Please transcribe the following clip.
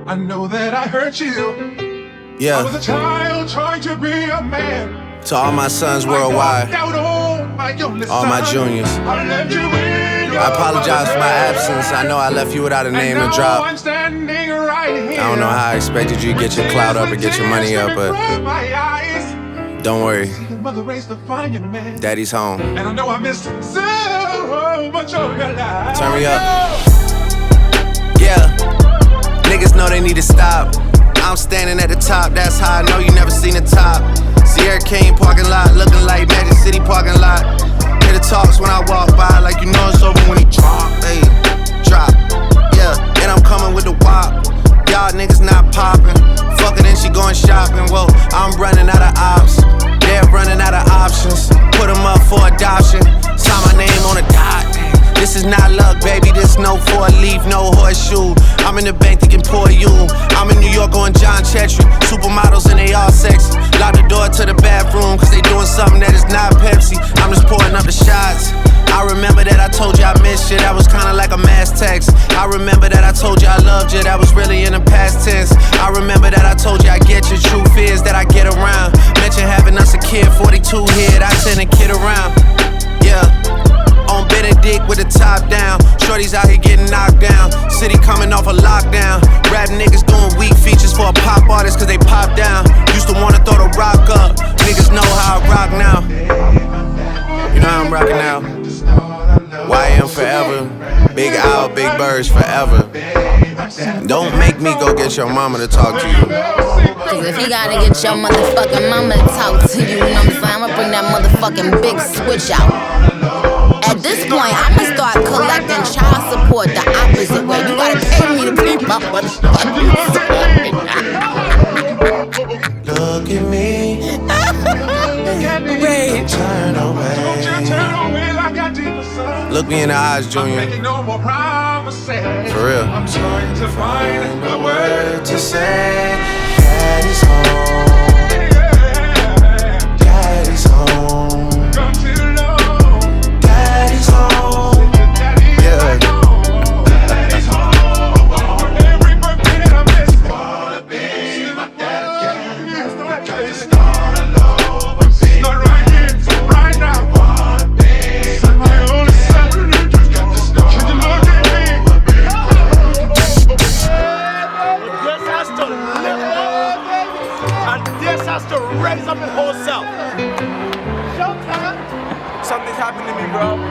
I know that I hurt you. Yeah. I was a child trying to be a man. To all my sons worldwide, all my juniors, I apologize for my absence. I know I left you without a name to drop. I don't know how I expected you to get your clout up and get your money up, but don't worry, Daddy's home. And I know I missed so much of your life. Turn me up. Yeah, niggas know they need to stop. I'm standing at the top, that's how I know you never seen the top. Sierra Kane parking lot, looking like Magic City parking lot. Hear the talks when I walk by, like you know it's over when he drop. Hey, drop, yeah, and I'm coming with the wop. Y'all niggas not popping. Fuck it and she going shopping. Whoa, I'm running out of ops. They're running out of options. Put them up for adoption. Sign my name on a dot. This is not luck, baby, this no four-leaf, no horseshoe. I'm in the bank thinking poor you. I'm in New York on John Chetry. Supermodels and they all sexy. Lock the door to the bathroom, cause they doing something that is not Pepsi. I'm just pouring up the shots. I remember that I told you I missed you, that was kinda like a mass text. I remember that I told you I loved you, that was really in the past tense. I remember that I told you I get you, truth is that I get around. Mention having us a kid, 42 hit, I send a kid around. Yeah. On Benedict with the top down. Shorties out here getting knocked down. City coming off a lockdown. Rap niggas doing weak features for a pop artist cause they pop down. Used to wanna throw the rock up. Niggas know how I rock now. You know how I'm rocking now. YM forever. Big Owl, Big Birds forever. Don't make me go get your mama to talk to you. Cause if you gotta get your motherfucking mama to talk to you, you know what I'm saying? I'ma bring that motherfucking big switch out. At this point, I'ma start collecting child support the opposite way. You gotta pay me to be my motherfucking Look at me. Wait. Turn away. Look me in the eyes, Junior. For real. I'm trying to find a word To say, Daddy's home. Daddy's home. Daddy's home. Yeah. Daddy's home. Every birthday that I missed. Wanna be my dad again. Start all over. Not right here, right now. Wanna be my only son. Can you look at me? This has to live up, and this has to raise up in whole self. Showtime. Something's happened to me, bro.